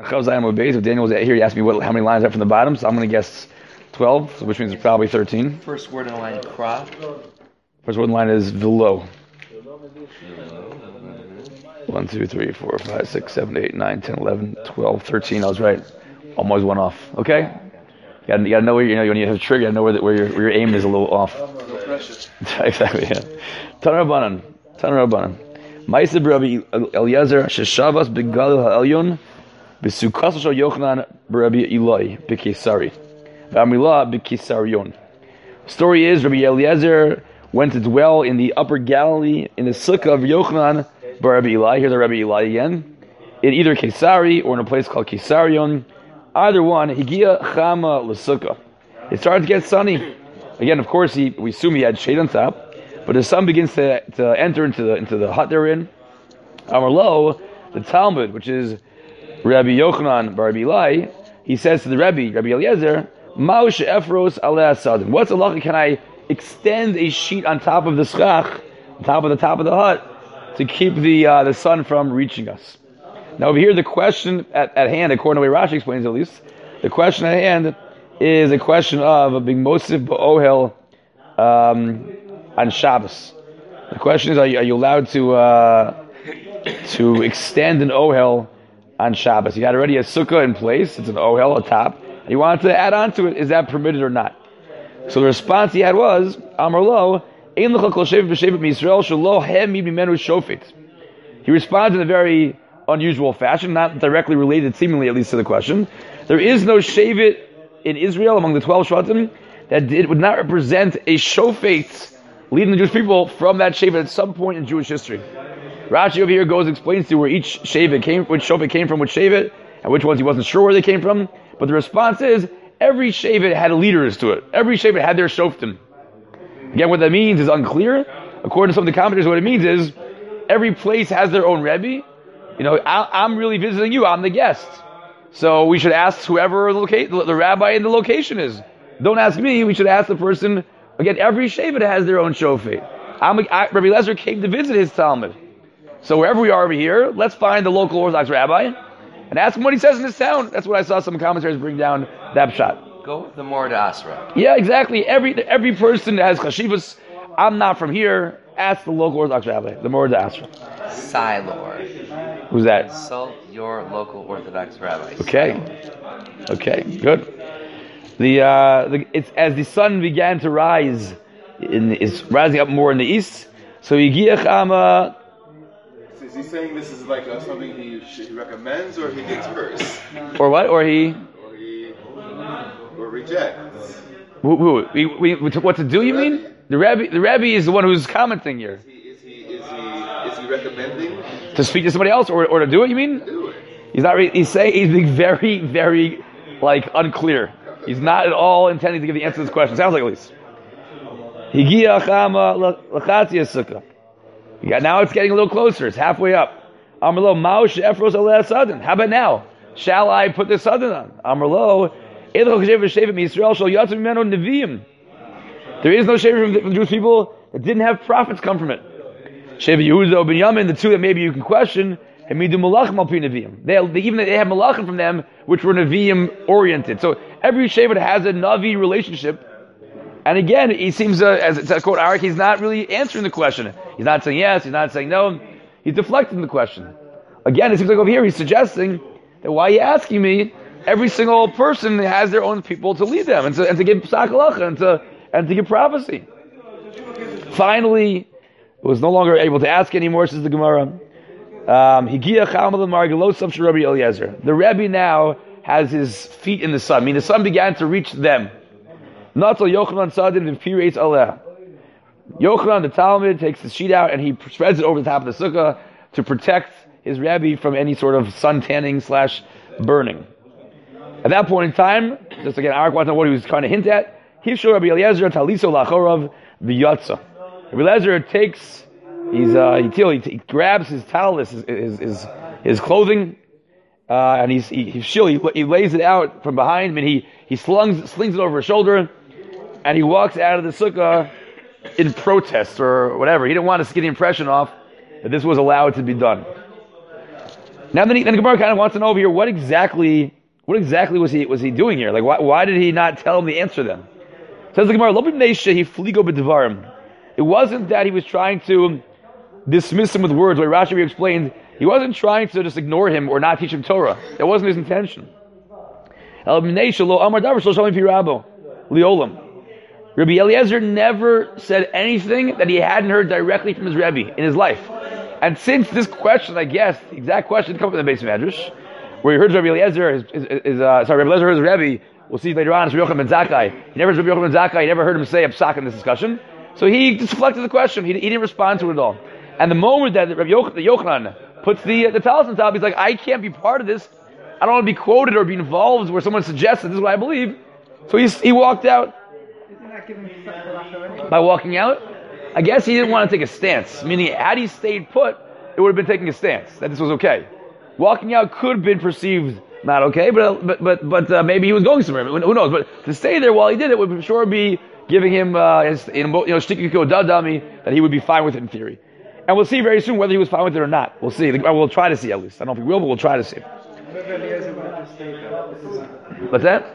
If Daniel was here, he asked me how many lines are from the bottom, so I'm going to guess 12, which means it's probably 13. First word in the line, kra. First word in the line is velo. 1, 2, 3, 4, 5, 6, 7, 8, 9, 10, 11, 12, 13. I was right. Almost one off. Okay? You gotta know where when you have a trigger, you gotta know where your aim is a little off. Exactly, yeah. Tanur Rabbanan. Ma'aseh Rabbi Eliezer sheshavas begalil ha'elyon b'sukas shel Yochanan b'Rabbi Eloi b'Kesari v'Amilah b'Kesarion. Story is Rabbi Eliezer went to dwell in the upper Galilee in the sukkah of Yochanan b'Rabbi Eli. Here's the Rabbi Eli again, in either Kesari or in a place called Kesarion. Either one, Higia Chama L'Sukkah. It started to get sunny. Again, of course, we assume he had shade on top, but the sun begins to enter into the hut they're in. Amar Lo, the Talmud, which is Rabbi Yochanan bar Rabbi Eli, he says to the Rabbi Eliezer, Ma'ush Efros Aleh Asadin. What's the halacha? Can I extend a sheet on top of the schach, on top of the hut, to keep the sun from reaching us? Now over here, the question at hand, according to the way Rashi explains at least, the question at hand is a question of being mosif ba'ohel on Shabbos. The question is, are you allowed to extend an ohel on Shabbos? You had already a sukkah in place, it's an ohel atop, and you wanted to add on to it, is that permitted or not? So the response he had was, Amar Lo, Ein l'cha kol shevet v'shevet miYisrael shelo hem mimenu shofet. He responds in a very unusual fashion, not directly related, seemingly at least, to the question. There is no shevet in Israel among the 12 shvatim that would not represent a shofet leading the Jewish people from that shevet at some point in Jewish history. Rashi over here goes and explains to you where each shevet came, which shofet came from which shevet, and which ones he wasn't sure where they came from. But the response is, every shevet had leaders to it. Every shevet had their shoftim. Again, what that means is unclear. According to some of the commentators, what it means is, every place has their own rebbe. I'm really visiting you. I'm the guest. So we should ask whoever the rabbi in the location is. Don't ask me. We should ask the person. Again, every shevet has their own shofet. Rabbi Eliezer came to visit his Talmud. So wherever we are over here, let's find the local Orthodox rabbi and ask him what he says in his town. That's what I saw some commentators bring down that shot. Go with the Morad Asra. Yeah, exactly. Every person has chashivas. I'm not from here. Ask the local Orthodox rabbi, the Morad Asra. Silor. Who's that? Consult your local Orthodox rabbi. Okay, good. It's as the sun began to rise, it's rising up more in the east. So Yigiach Ama. Is he saying this is like something he recommends, or he thinks first? Or what? Or rejects? Who? What to do? You mean? The Rebbe is the one who's commenting here. Is he recommending to speak to somebody else, or to do it? You mean? Do it. He's being very, very unclear. He's not at all intending to give the answer to this question. Sounds like at least. Now it's getting a little closer. It's halfway up. Amrlo maush efros aleh sadin. How about now? Shall I put the sadin on? Amrlo edel cheshev v'shevet miYisrael shel yatzim mimenu neviim. There is no shevet from the Jewish people that didn't have prophets come from it. Shevet Yehuda or Binyamin, the two that maybe you can question, hamidu malachim al pi neviim. They have malachim from them, which were neviim oriented. So every shevet has a navi relationship. And again, he seems, as it's quote Arik, he's not really answering the question. He's not saying yes, he's not saying no. He's deflecting the question. Again, it seems like over here he's suggesting that why are you asking me? Every single person has their own people to lead them and to give psak halacha and to give prophecy. Finally, it was no longer able to ask anymore, says the Gemara. The Rebbe now has his feet in the sun. I mean, the sun began to reach them. Not till Yochanan Sadin infuriates Allah. Yochanan, the Talmud, takes the sheet out and he spreads it over the top of the sukkah to protect his Rebbe from any sort of sun tanning / burning. At that point in time, just again, Arik wants to know what he was trying to hint at. Hifsho Rabbi Eliezer taliso lachorav v'yatza. Rabbi Eliezer takes, he grabs his towel, his clothing, and he lays it out from behind him, and he slings it over his shoulder, and he walks out of the sukkah in protest or whatever. He didn't want to get the impression off that this was allowed to be done. Now then the Gemara kind of wants to know over here what exactly was he doing here? Like why did he not tell him the answer then? Says the Gemara, Lo b'mneisha he fligo b'devarim. It wasn't that he was trying to dismiss him with words. Like Rashi explained, he wasn't trying to just ignore him or not teach him Torah. That wasn't his intention. Lo b'mneisha lo amar davar shlo shalom pi rabo liolam. Rabbi Eliezer never said anything that he hadn't heard directly from his Rebbe in his life. And since this question, I guess, the exact question comes from the base of Medrash, where he heard Rabbi Eliezer, Rabbi Eliezer heard his Rebbe, we'll see later on, it's Rabbi Yochanan ben Zakkai. He never heard Rabbi Yochanan ben Zakkai, he never heard him say a psak in this discussion. So he just deflected the question, he didn't respond to it at all. And the moment that Rabbi Yochanan puts the talis on top, he's like, I can't be part of this, I don't want to be quoted or be involved where someone suggests that this is what I believe. So he walked out. By walking out, I guess he didn't want to take a stance. Meaning, had he stayed put, it would have been taking a stance that this was okay. Walking out could have been perceived not okay, but maybe he was going somewhere. Who knows? But to stay there while he did it would for sure be giving him shtikiko dadami that he would be fine with it in theory. And we'll see very soon whether he was fine with it or not. We'll see. We'll try to see at least. I don't know if we will, but we'll try to see. What's that?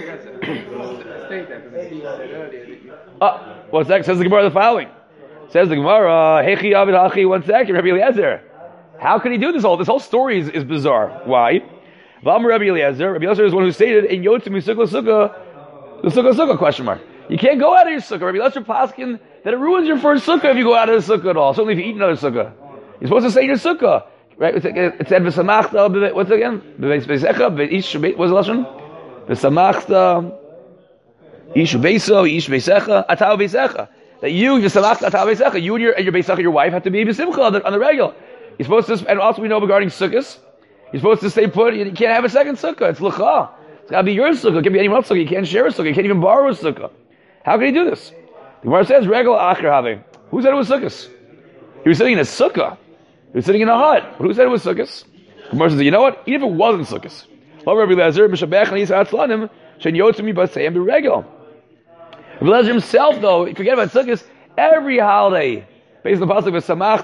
What's that? Says the Gemara the following. Says the Gemara, Hechi Abed Hachi, 1 second, Rabbi Eliezer. How can he do this whole? This whole story is bizarre. Why? Rabbi Eliezer is one who stated in Yotzim Sukkah, the Sukkah question mark. You can't go out of your Sukkah. Rabbi Eliezer paskin that it ruins your first Sukkah if you go out of the Sukkah at all. Certainly if you eat another Sukkah. You're supposed to stay in your Sukkah. Right? It said, V'samachta, what's it again? What's the lashon? V'samachta, Ishu Beiso, Ish Beisecha, Atav Beisecha. That you and your Beisecha, your wife, have to be B'simcha on the regular. You're supposed to, and also we know regarding Sukkahs, you're supposed to stay put, you can't have a second Sukkah, it's L'cha. It's gotta be your Sukkah, it can't be anyone else's Sukkah, you can't share a Sukkah, you can't even borrow a Sukkah. How can he do this? The Gemara says, Regel Acher Have. Who said it was Sukkahs? He was sitting in a Sukkah. He was sitting in a hut. But who said it was Sukkahs? The Gemara says, you know what? Even if it wasn't Sukkahs. Rabbi Eliezer, Mishabech, and Yisrael Tzlanim, Shen Yotzimi, but say him be Regel. Rabbi Eliezer himself, though, forget about Sukkot, every holiday, based on the pasuk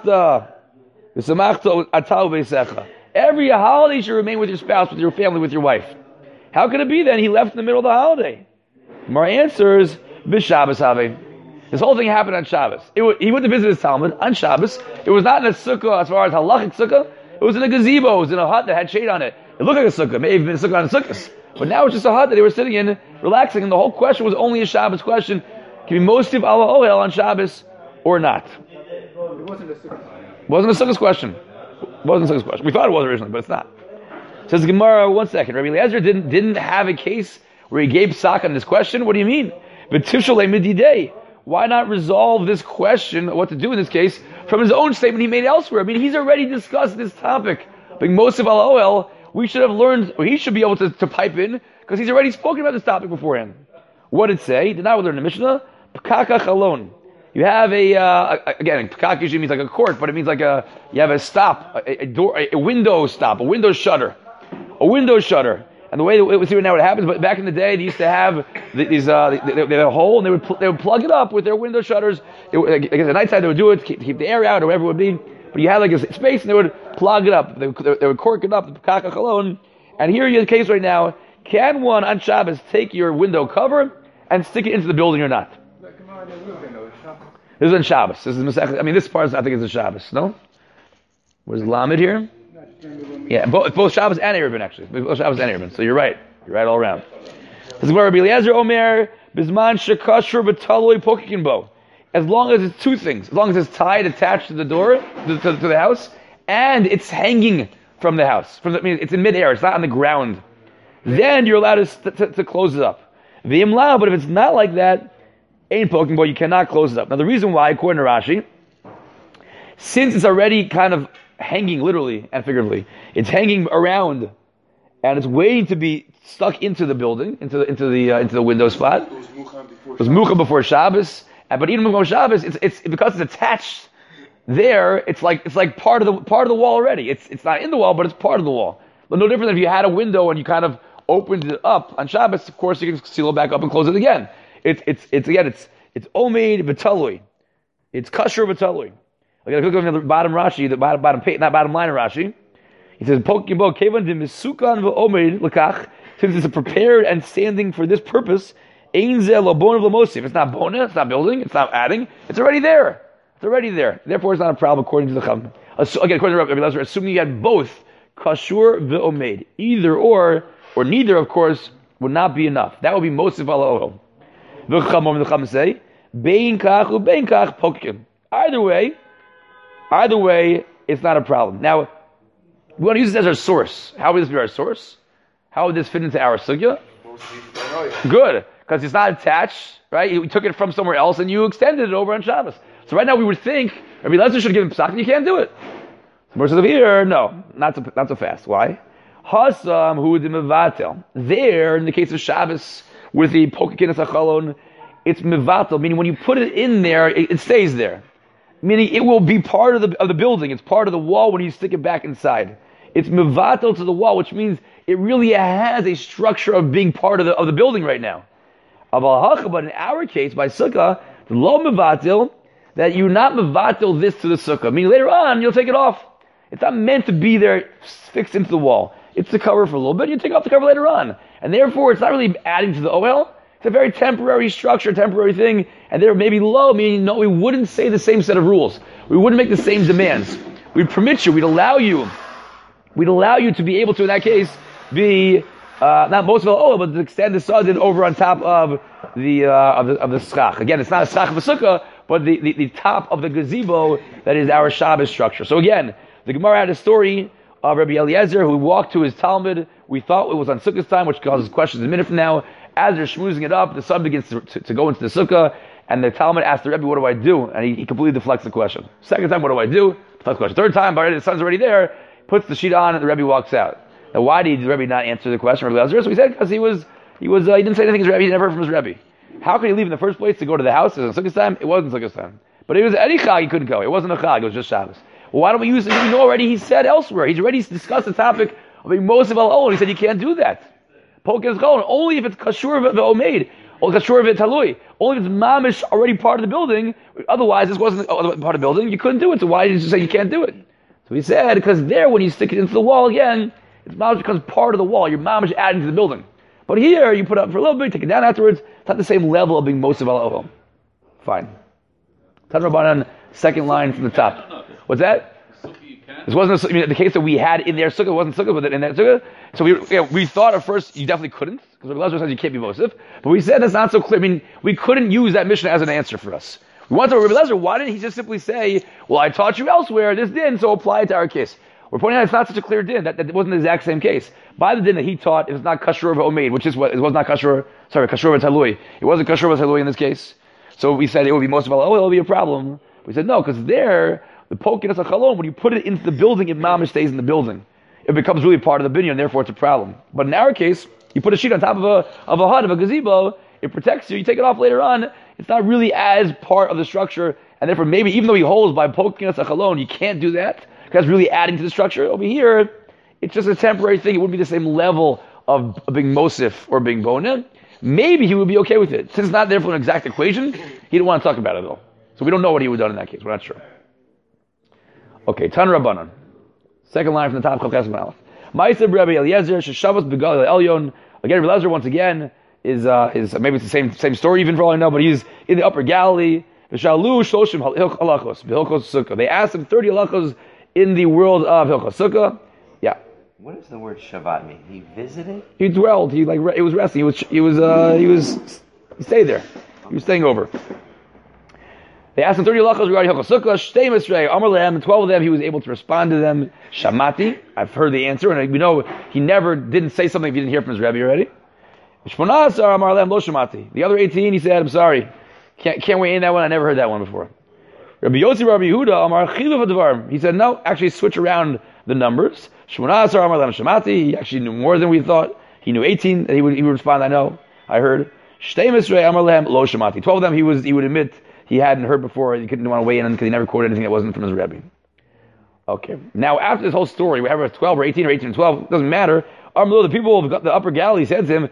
v'samachta atav v'secha, every holiday should remain with your spouse, with your family, with your wife. How could it be then he left in the middle of the holiday? Mar answers, b'Shabbos have. This whole thing happened on Shabbos. He went to visit his Talmud on Shabbos. It was not in a sukkah as far as halachic sukkah. It was in a gazebo. It was in a hut that had shade on it. It looked like a sukkah. Maybe even a sukkah on a sukkah. But now it's just a hut that they were sitting in, relaxing, and the whole question was only a Shabbos question. Can be mostiv ala ohel on Shabbos or not? It wasn't a sukkah. Wasn't a sukkah's question. Wasn't a sukkah's question. We thought it was originally, but it's not. Says the Gemara, 1 second. Rabbi Eliezer didn't have a case where he gave psak on this question. What do you mean? But tifshalei mididei. Why not resolve this question, what to do in this case, from his own statement he made elsewhere? I mean, he's already discussed this topic. Being mostiv ala ohel, we should have learned, or he should be able to pipe in, because he's already spoken about this topic beforehand. What did it say? Did not learn the Mishnah? Pekaka chalon. You have again, pekaka usually means like a court, but it means like you have a stop, a door, a window stop, a window shutter. A window shutter. And the way that we see now what happens, but back in the day, they used to have they had a hole, and they would plug it up with their window shutters. Like at the night time, they would do it to keep the air out or whatever it would be. But you had like a space, and they would plug it up. They would cork it up, the pekaka chalon. And here you have the case right now. Can one on Shabbos take your window cover and stick it into the building or not? This is on Shabbos. This is Masech. I mean, this part I think is a Shabbos. No? Where's Lamed here? Yeah, both Shabbos and Erevin actually. Both Shabbos and Erevin. So you're right. You're right all around. This is where Rabbi Eliezer Omer Bisman Shekashur B'Taloi Pokikinbo. As long as it's two things, as long as it's tied, attached to the door, to the house, and it's hanging from the house. It's in midair. It's not on the ground. Then you're allowed to close it up. V'imla, but if it's not like that, ain't poking, but you cannot close it up. Now the reason why, according to Rashi, since it's already kind of hanging, literally and figuratively, it's hanging around, and it's waiting to be stuck into the building, into the window spot. It was mucha before Shabbos, but even before Shabbos, it's because it's attached there. It's like part of the wall already. It's not in the wall, but it's part of the wall. But no different than if you had a window and you kind of opened it up on Shabbos. Of course, you can seal it back up and close it again. It's omeid b'talui. It's kasher b'talui. Like if you look at the bottom Rashi, not bottom line of Rashi, He says, Pokibo kevan de misukan v'omed lekach. Since it's prepared and standing for this purpose, ein zeh lo bona v'mosif. It's not bona, it's not building, it's not adding. It's already there. It's already there. Therefore, it's not a problem according to the Chacham. Again, according to Rabbi Elazar, assuming you had both kashur v'omed, either or neither, of course, would not be enough. That would be mosif ala oil. The Chacham say, bein kach ubein kach pokim. Either way, it's not a problem. Now, we want to use this as our source. How would this be our source? How would this fit into our sugya? Good, because it's not attached, right? You took it from somewhere else and you extended it over on Shabbos. So right now we would think Rabbi Elazar should give him psak, and you can't do it. Versus over here, no, not so fast. Why? Hasam hu de mevatel. There, in the case of Shabbos, with the pokikinas achalon, it's mevatel, meaning when you put it in there, it stays there. Meaning it will be part of the building. It's part of the wall when you stick it back inside. It's mevatel to the wall, which means it really has a structure of being part of the building right now. But in our case, by sukkah, the lo mevatel, that you're not mevatel this to the sukkah. Meaning later on, you'll take it off. It's not meant to be there fixed into the wall. It's to cover for a little bit. You take off the cover later on. And therefore, it's not really adding to the OL. It's a very temporary structure, temporary thing. And there may be low, meaning no, we wouldn't say the same set of rules. We wouldn't make the same demands. We'd permit you, we'd allow you to be able to, in that case, be not most of the OL, but to extend the sadin over on top of the schach. Again, it's not a schach of a sukkah, but the top of the gazebo that is our Shabbos structure. So again, the Gemara had a story of Rabbi Eliezer who walked to his Talmud. We thought it was on Sukkah's time, which causes questions a minute from now. As they're schmoozing it up, the sun begins to go into the Sukkah, and the Talmud asked the Rebbe, what do I do? And he completely deflects the question. Second time, what do I do? Deflects the question. Third time, the sun's already there, puts the sheet on, and the Rebbe walks out. Now, why did the Rebbe not answer the question, Rabbi Eliezer? So he said, because he didn't say anything to his Rebbe, he never heard from his Rebbe. How could he leave in the first place to go to the house? It was on Sukkah's time? It wasn't Sukkah's time. But it was any Chag, he couldn't go. It wasn't a Chag, it was just Shabbos. Well, why don't we use it? We know already he said elsewhere. He's already discussed the topic of being Mosif al-Ol. He said you can't do that. Pokin is going only if it's Kashur v'Omeid, or Kashur v'Talui. Only if it's Mamish already part of the building. Otherwise, this wasn't part of the building. You couldn't do it. So why did you say you can't do it? So he said, because there, when you stick it into the wall again, it's Mamish becomes part of the wall. You're Mamish adding to the building. But here, you put it up for a little bit, take it down afterwards. It's not the same level of being Mosif al-Ol. Fine. Tan Rabbanan, second line from the top. What's that? This wasn't the case that we had in their sukkah. It wasn't sukkah, but in that sukkah. So we thought at first you definitely couldn't, because Rabbi Elazar says you can't be Mosif. But we said that's not so clear. I mean, we couldn't use that mission as an answer for us. We wanted to Rabbi Elazar. Why didn't he just simply say, "Well, I taught you elsewhere this din, so apply it to our case"? We're pointing out it's not such a clear din. That wasn't the exact same case. By the din that he taught, it was not kashur v'omeid, which is what it was not kashur. Sorry, kashur v'talui. It wasn't kashur v'talui in this case. So we said it would be Mosif al-Ol. It will be a problem. We said no, because there. The pokinas achalon, when you put it into the building, it mamish stays in the building. It becomes really part of the binyan, and therefore it's a problem. But in our case, you put a sheet on top of a hut, of a gazebo, it protects you, you take it off later on, it's not really as part of the structure, and therefore maybe even though he holds by pokinas achalon, you can't do that, because it's really adding to the structure. Over here, it's just a temporary thing, it wouldn't be the same level of being mosif or being bona. Maybe he would be okay with it. Since it's not therefore an exact equation, he didn't want to talk about it though. So we don't know what he would have done in that case, we're not sure. Okay, Tan Rabbanan. Second line from the top, Chalkas Ben Aleph. Ma'aseh Rabbi Eliezer, Sheshavos Begal Elyon. Again, Rabbi Eliezer once again is maybe it's the same story even for all I know, but he's in the Upper Galilee. V'shalu shloshim halachos v'hilchos sukkah. They asked him 30 halachos in the world of Hilchos Sukkah. Yeah. What does the word Shabbat mean? He visited? He dwelled. He was resting. He stayed there. He was staying over. They asked him 30 halachos regarding Hilchos Sukkah. Shtei Misrei, Amar Lehem, and 12 of them, he was able to respond to them. Shamati, I've heard the answer, and we know he never didn't say something if he didn't hear from his Rebbe already. Shmona Asar, Amar Lehem, Lo Shamati. The other 18, he said, I'm sorry, can't weigh in that one, I never heard that one before. Rabbi Yossi, Rabbi Yehuda, Amar Chiluv Advarim. He said, no, actually switch around the numbers. Shmona Asar, Amar Lehem, Shamati. He actually knew more than we thought. He knew 18, he would respond, I know, I heard. Shtei Misrei, Amar Lehem, Lo Shamati. 12 of them, he would admit he hadn't heard before, he couldn't want to weigh in because he never quoted anything that wasn't from his Rebbe. Okay. Now, after this whole story, whether it's 12 or 18 or 18 and 12, it doesn't matter. The people of the Upper Galilee said to him,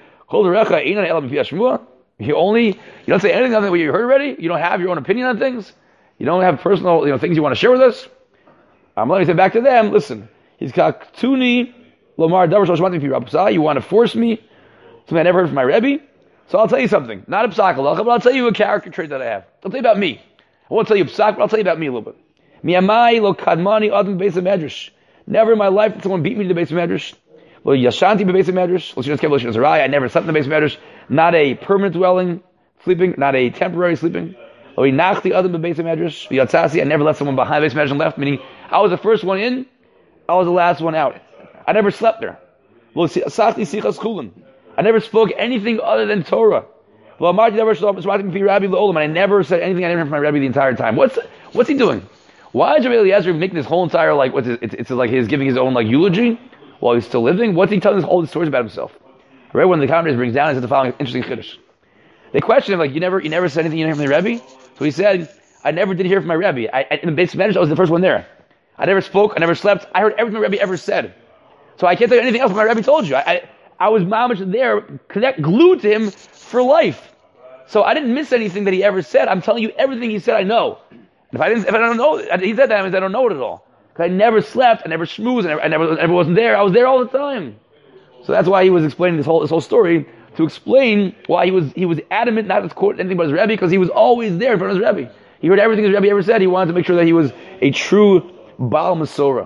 you don't say anything other than what you heard already? You don't have your own opinion on things? You don't have personal things you want to share with us? Let me say back to them, listen, He's kaktuni lomar davar shloshmatim pi Rabbi. You want to force me? Something I never heard from my Rebbe? So I'll tell you something. Not a psak halacha, but I'll tell you a character trait that I have. I'll tell you about me. I won't tell you psak, but I'll tell you about me a little bit. Miyamai lo kadmani adam beis medrash. Never in my life did someone beat me to the base of medrash. Lo yashanti be base of medrash. Lo shinas kev lo shinas harai. I never slept in the base of medrash. Not a permanent dwelling, sleeping. Not a temporary sleeping. Lo inachti adam be base of medrash. Yatzasi. I never left someone behind the base of medrash and left. Meaning, I was the first one in. I was the last one out. I never slept there. Lo sachti sichas chulin. I never spoke anything other than Torah. And I never said anything I never heard from my Rebbe the entire time. What's he doing? Why is Rabbi Eliezer making this whole entire it's like he's giving his own eulogy while he's still living? What's he telling all these stories about himself? Right, one of the commentators brings down, he says the following interesting chiddush. They question him you never said anything you didn't hear from the Rebbe. So he said, I never did hear from my Rebbe. In the base of Medrash, I was the first one there. I never spoke. I never slept. I heard everything my Rebbe ever said. So I can't tell you anything else my Rebbe told you. I was mamash there, glued to him for life. So I didn't miss anything that he ever said. I'm telling you everything he said I know. If I don't know, he said that means I don't know it at all. Because I never slept, I never schmoozed, I never wasn't there. I was there all the time. So that's why he was explaining this whole story, to explain why he was adamant not to quote anything but his Rebbe, because he was always there in front of his Rebbe. He heard everything his Rebbe ever said. He wanted to make sure that he was a true Baal Masorah.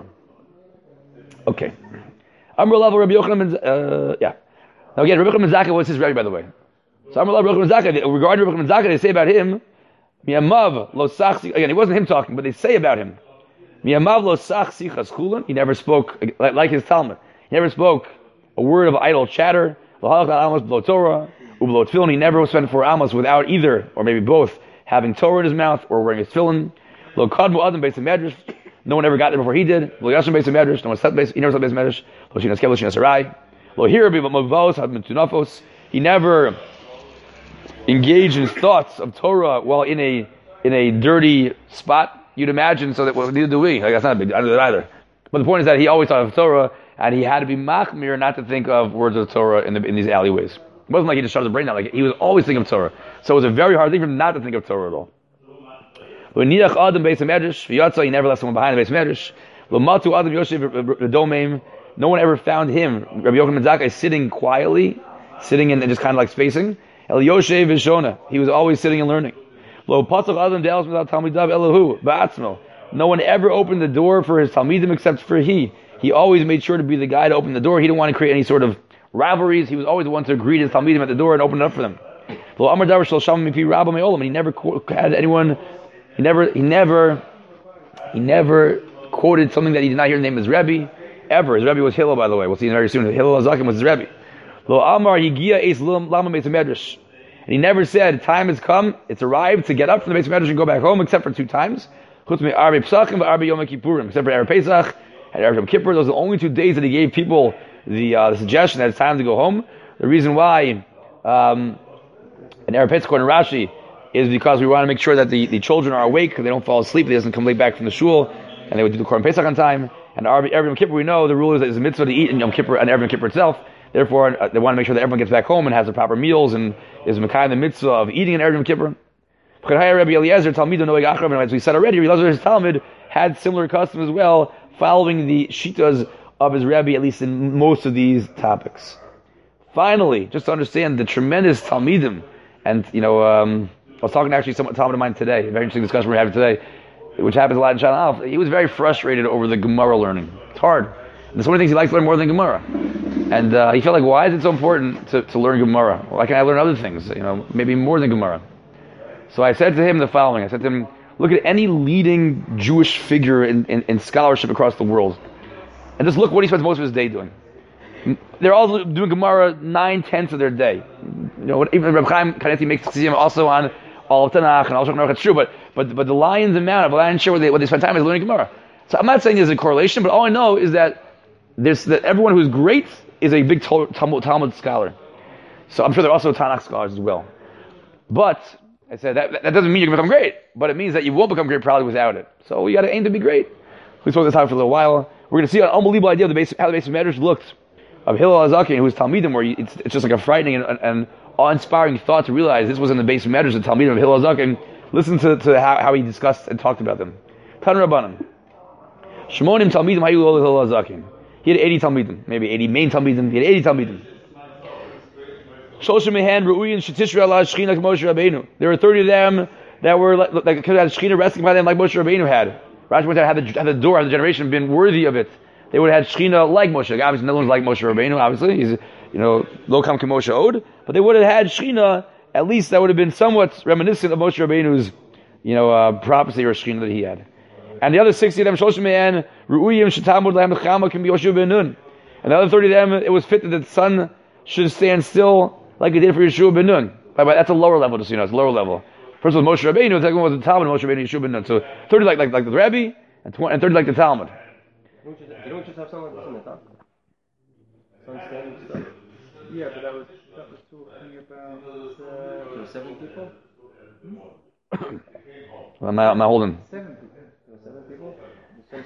Okay. Amr level Rabbi Yochanan, yeah. Now again, Rabbi Yochanan Zakkai was his Rebbe, by the way. So Amr level Rabbi Yochanan Zakkai, regarding Rabbi Yochanan Zakkai, they say about him, Miyamav lo sachsi. Again, it wasn't him talking, but they say about him, Miyamav lo sachsi chaschulan. He never spoke like his Talmud. He never spoke a word of idle chatter. Lo halach amos b'lo Torah ub'lo tefillin. He never spent 4 amos without either, or maybe both, having Torah in his mouth or wearing his tefillin. Lo kadmu adam beis medrash. No one ever got there before he did. Lo yashim beis medrash. No one slept he never slept beis medrash. Lo shinas kev lo shinas harai. Lo hirabi b'mavos hadmin tunafos. He never engaged in thoughts of Torah while in a dirty spot. You'd imagine, so that neither do we. That's not a big deal. I don't do that either. But the point is that he always thought of Torah, and he had to be machmir not to think of words of Torah in these alleyways. It wasn't like he just shut his brain down. Like he was always thinking of Torah. So it was a very hard thing for him not to think of Torah at all. He never left someone behind the base medrash. No one ever found him, Rabbi Yochanan Zakkai, sitting quietly, sitting and just kind of like spacing. El Yoshev Vishona. He was always sitting and learning. No one ever opened the door for his Talmidim except for he. He always made sure to be the guy to open the door. He didn't want to create any sort of rivalries. He was always the one to greet his Talmidim at the door and open it up for them. And he never had anyone. He never quoted something that he did not hear the name of his Rebbe ever. His Rebbe was Hillel, by the way. We'll see very soon. Hillel Azakim was his Rebbe. And he never said, time has come, it's arrived to get up from the base of Medrash and go back home, except for 2 times. Except for Arba Pesach and Arba Yom Kippur. Those are the only 2 days that he gave people the suggestion that it's time to go home. The reason why, in Arba Pesach, according to Rashi, is because we want to make sure that the children are awake, they don't fall asleep, they doesn't come late back from the shul, and they would do the Korban Pesach on time. And Arba Yom Kippur, we know the rule is that it's a mitzvah to eat in Yom Kippur and Arba Yom Kippur itself. Therefore, they want to make sure that everyone gets back home and has the proper meals and is Mekayim the mitzvah of eating in Erev Yom Kippur. As we said already, Rabbi Eliezer, his Talmud, had similar customs as well, following the shitas of his Rebbe, at least in most of these topics. Finally, just to understand the tremendous Talmidim, and I was talking to actually some Talmud of mine today, a very interesting discussion we're having today, which happens a lot in Shana Aleph. He was very frustrated over the Gemara learning. It's hard. There's so many things he likes to learn more than Gemara. And he felt like, why is it so important to learn Gemara? Why can't I learn other things? Maybe more than Gemara. So I said to him the following. I said to him, look at any leading Jewish figure in scholarship across the world. And just look what he spends most of his day doing. They're all doing Gemara 9/10 of their day. Even Reb Chaim Kaneti makes Chassidiyim also on all of Tanakh and all of Shulchan Aruch. It's true, but the lion's amount of the lion's share what they spend time is learning Gemara. So I'm not saying there's a correlation, but all I know is that that everyone who's great is a big Talmud scholar. So I'm sure they're also Tanakh scholars as well. But I said that doesn't mean you're going to become great, but it means that you won't become great probably without it. So you got to aim to be great. We spoke this out for a little while. We're going to see an unbelievable idea of how the base of Medrash looked of Hillel Azakin, who was Talmidim, where it's just like a frightening and awe-inspiring thought to realize this was in the base of Medrash, the Talmidim of Hillel Azakin. Listen to how he discussed and talked about them. Tan Rabbanan. Shmonim Talmidim Hayu Lol Zakin. He had 80 Talmidim, maybe 80 main Talmidim. He had 80 Talmidim. Shoshim Mehan Ru'uyin Shetishra Allah Shechina like Moshe Rabbeinu. There were 30 of them that were like could have had Shechina resting by them like Moshe Rabbeinu had. Rashi went out had the door, had the generation been worthy of it. They would have had Shechina like Moshe. Obviously, no one's like Moshe Rabbeinu. Obviously, he's lo kam Moshe Od, but they would have had Shechina. At least that would have been somewhat reminiscent of Moshe Rabbeinu's, prophecy or Shechina that he had. And the other 60 of them, Shoshim Me'an, Ru'uyim, Shetamud, Lahem, Nechama, can be Yoshua ben Nun. And the other 30 of them, it was fitted that the sun should stand still like it did for Yeshua ben Nun. That's a lower level, just it's a lower level. First was Moshe Rabbeinu, the second one was the Talmud, Moshe Rabbeinu, Yeshua ben Nun. So 30 like the Rebbe, and 30 like the Talmud. You don't just have someone that's in the top. Sun standing still. Yeah, but that was talking about 7 people. Well, am I holding? 7 people. 7 people. The sun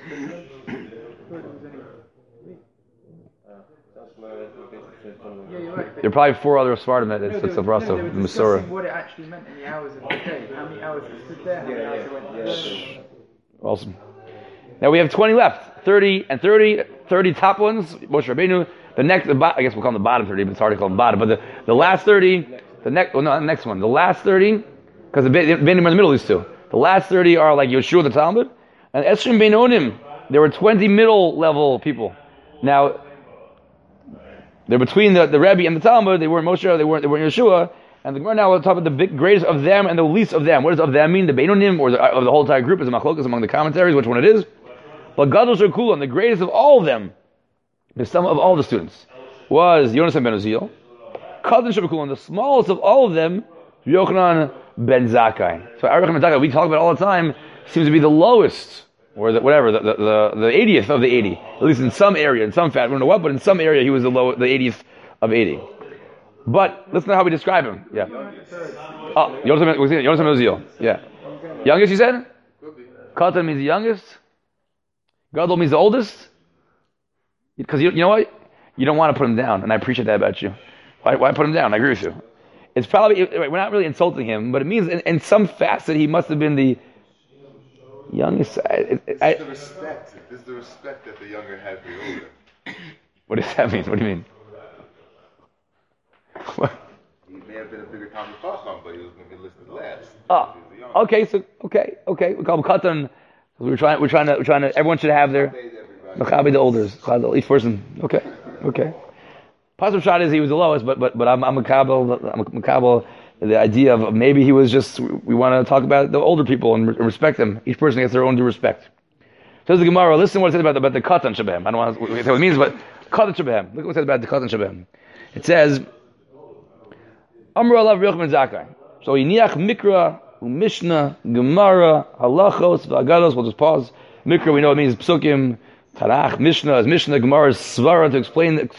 Yeah, you're right. There are probably 4 other Sfardim that it's a Brasa, They the were Masorah. discussing what it actually meant in the hours of the day. How many hours it stood there, how many hours it went there. Awesome. Now we have 20 left. 30 and 30. 30 top ones, Moshe Rabbeinu. The next, I guess we'll call them the bottom 30, but it's hard to call them bottom. But the last 30, the next one. The last 30, because the Beinim are in the middle of these two. The last 30 are like Yeshua the Talmud. And Esrim Beinonim, there were 20 middle level people. Now, they're between the Rebbe and the Talmud. They weren't Moshe, they weren't Yeshua. And the Gemara now will talk about the greatest of them and the least of them. What does of them mean? The Beinonim, or of the whole entire group, is a machlokas among the commentaries, which one it is. But Gadol Shekulan, the greatest of all of them, the sum of all the students, was Yonasan ben Uziel. Katan Shekulan, the smallest of all of them, Yochanan ben Zakkai. So Yochanan ben Zakkai, we talk about all the time, seems to be the lowest, or the 80th of the 80, at least in some area, in some fact, we don't know what, but in some area he was the 80th of 80. But listen to how we describe him. Yeah. Oh, Yonasan ben Uziel. Yeah. Youngest, you said? Katan means the youngest. Gadol means the oldest. Because you know what? You don't want to put him down, and I appreciate that about you. Why put him down? I agree with you. It's probably, we're not really insulting him, but it means in some facet he must have been the youngest. This is the respect that the younger had for the older. What does that mean? What do you mean? He may have been a bigger Talmud Chacham, but he was going to be listed last. Oh, okay. So okay. We call him Katan. We're trying to. Everyone should have their Mechabi the olders. Each person. Okay. Pasuk shot is he was the lowest, but I'm Mekabel the idea of maybe he was just. We want to talk about the older people and respect them. Each person gets their own due respect. Says the Gemara. Listen to what it says about the Katan Shabbat. I don't want to say what it means, but Katan Shabbat. Look what it says about the Katan Shabbat. It says, Amru Alav Yochanan ben Zakkai. So Yiniach Mikra, Mishnah, Gemara, Halachos, V'agados. We'll just pause. Mikra, we know it means Psukim. Tanakh, Mishnah is Mishnah. Gemara is Svara to explain the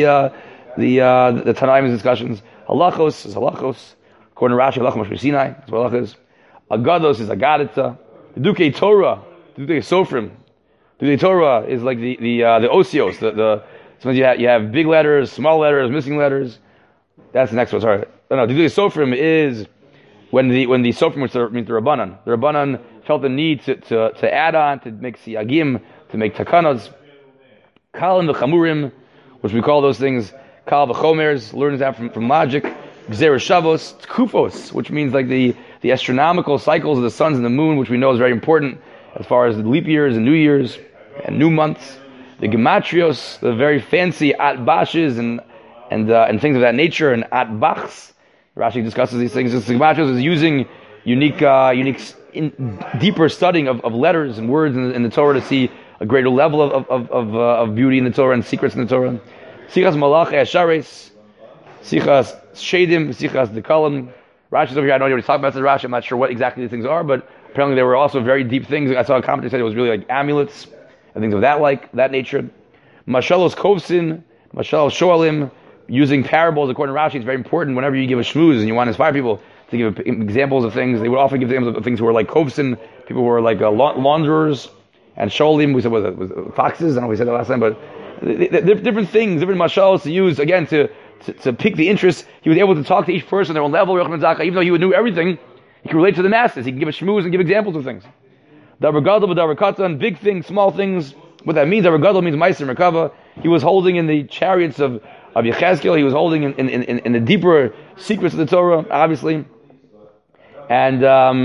Tanaim's discussions. Halachos is Halachos. According to Rashi, Halachos Moshe Sinai. That's what Halachos is. Agados is Agadita. The Dukei Torah, the Dukei Sofrim. Dukei Torah is like the Osios. Sometimes you have big letters, small letters, missing letters. That's the next one. Sorry. No. The Dukei Sofrim is when the Sofrim means the Rabbanan. The Rabbanan felt the need to add on, to make siyagim, to make takanas. Kal and the Chamurim, which we call those things Kal v'chomers, learns that from logic. Gzera Shavos, Kufos, which means like the astronomical cycles of the suns and the moon, which we know is very important as far as the leap years and New Year's and new months. The Gematrios, the very fancy Atbashes and things of that nature, and Atbachs. Rashi discusses these things. The Gematrios is using unique deeper studying of letters and words in the Torah to see a greater level of beauty in the Torah and secrets in the Torah. Sichas Malach Eshares, Sichas Shadim, Sichas Dekalim. Rashi's over here. I don't know what he's talking about. Rashi. I'm not sure what exactly these things are, but apparently there were also very deep things. I saw a commentator said it was really like amulets and things of that nature. Mashalos Kovsin, Mashalos Shoalim, using parables according to Rashi. It's very important whenever you give a shmooze and you want to inspire people to give examples of things. They would often give examples of things who were like Kovsin, people who were like launderers, and Shoalim, we said was foxes. I don't know if we said that last time, but different things, different mashalos to use again to pique the interest. He was able to talk to each person on their own level. Yochanan ben Zakkai, even though he knew everything, he could relate to the masses. He could give a shmooze and give examples of things. Davar gadol, davar katan, big things, small things. What that means, davar gadol means ma'aser merkava. He was holding in the chariots of Yechezkel. He was holding in the deeper secrets of the Torah, obviously. And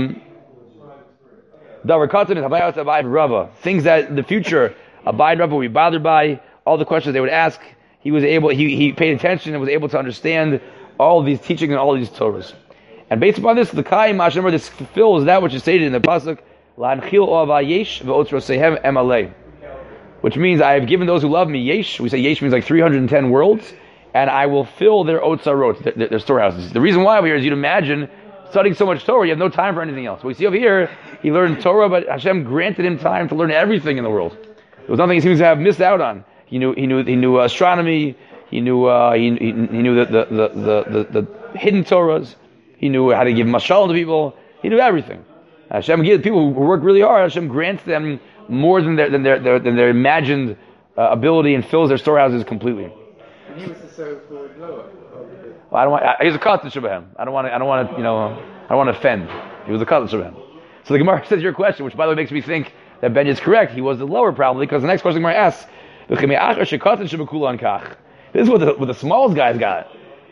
davar katan is habayat abay rava. Things that in the future Abay Rava would be bothered by. All the questions they would ask, he was able. He paid attention and was able to understand all of these teachings and all of these Torahs. And based upon this, the Kaim Hashem, this fulfills that which is stated in the pasuk, "La'anchil o'ava yesh ve'otrosehem emalei," which means I have given those who love me yesh. We say yesh means like 310 worlds, and I will fill their otzarot, their storehouses. The reason why we're here is you'd imagine studying so much Torah, you have no time for anything else. We see over here, he learned Torah, but Hashem granted him time to learn everything in the world. There was nothing he seems to have missed out on. He knew astronomy. He knew the hidden Torahs. He knew how to give mashal to people. He knew everything. Hashem gives people who work really hard. Hashem grants them more than their imagined ability and fills their storehouses completely. And he was the so-called lower. Well, he's a katan shebehem. I don't want to offend. He was a katan shebehem. So the Gemara says your question, which by the way makes me think that Ben is correct. He was the lower probably, because the next question the Gemara asks, this is what the smallest guys got.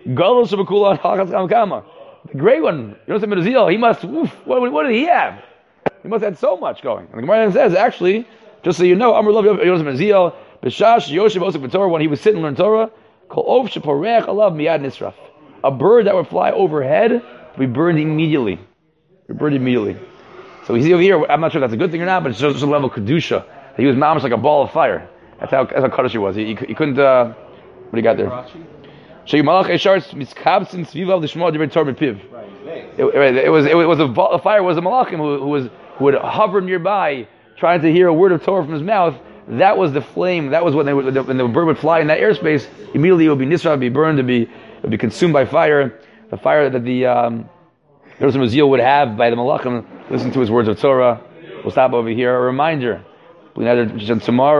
The great one, Yosef ben Uziel, he must, what did he have? He must have had so much going. And the Gemara says, actually, just so you know, Amr Lov Yosef ben Uziel, B'shash Yosef Osef b'Torah, when he was sitting and learning Torah, Kol Ov Sheporech Alav Miyad Nisraf. A bird that would fly overhead would be burned immediately. So we see over here, I'm not sure if that's a good thing or not, but it's just a level of Kedusha. He was mamish like a ball of fire. That's how Kaddish he was. He couldn't, what do you got there? It was a fire was a malachim who would hover nearby, trying to hear a word of Torah from his mouth. That was the flame. That was when the bird would fly in that airspace. Immediately it would be nisra, it would be burned, it would be consumed by fire. The fire that the Yosef ben Uziel would have by the malachim. Listen to his words of Torah. We'll stop over here. A reminder. Tomorrow.